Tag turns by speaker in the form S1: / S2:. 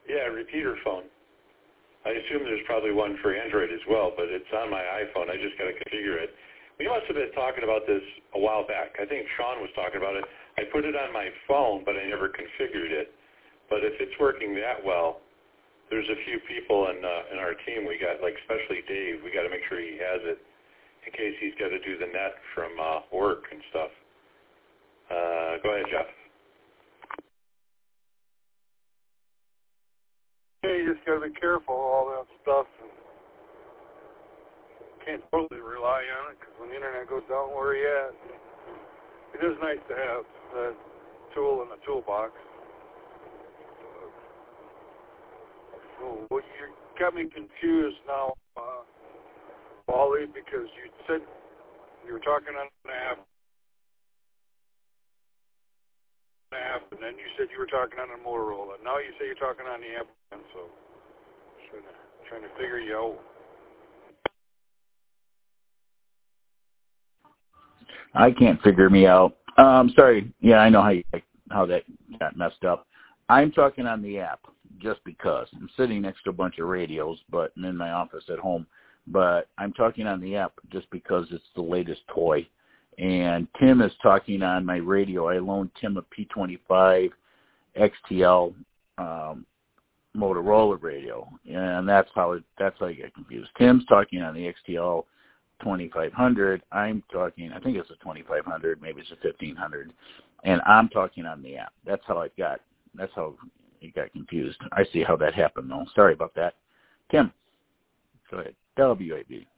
S1: Yeah, repeater phone. I assume there's probably one for Android as well, but it's on my iPhone. I just got to configure it. We must have been talking about this a while back. I think Sean was talking about it. I put it on my phone, but I never configured it. But if it's working that well, there's a few people in our team. We got, like, especially Dave. We got to make sure he has it in case he's got to do the net from work and stuff. Go ahead, Jeff.
S2: Yeah, you just got to be careful of all that stuff. Can't totally rely on it because when the internet goes down, where are you at? It is nice to have that tool in the toolbox. Well, you got me confused now, Wally, because you said you were talking on an app, and then you said you were talking on a Motorola. Now you say you're talking on the app, and so trying to figure you out.
S3: I can't figure me out. Sorry. Yeah, I know how that got messed up. I'm talking on the app just because. I'm sitting next to a bunch of radios, but I'm in my office at home. But I'm talking on the app just because it's the latest toy. And Tim is talking on my radio. I loaned Tim a P25 XTL Motorola radio, and that's how I get confused. Tim's talking on the XTL 2500. I'm talking, I think it's a 2500, maybe it's a 1500, and I'm talking on the app. That's how it got confused. I see how that happened, though. Sorry about that. Tim, go ahead. WAB.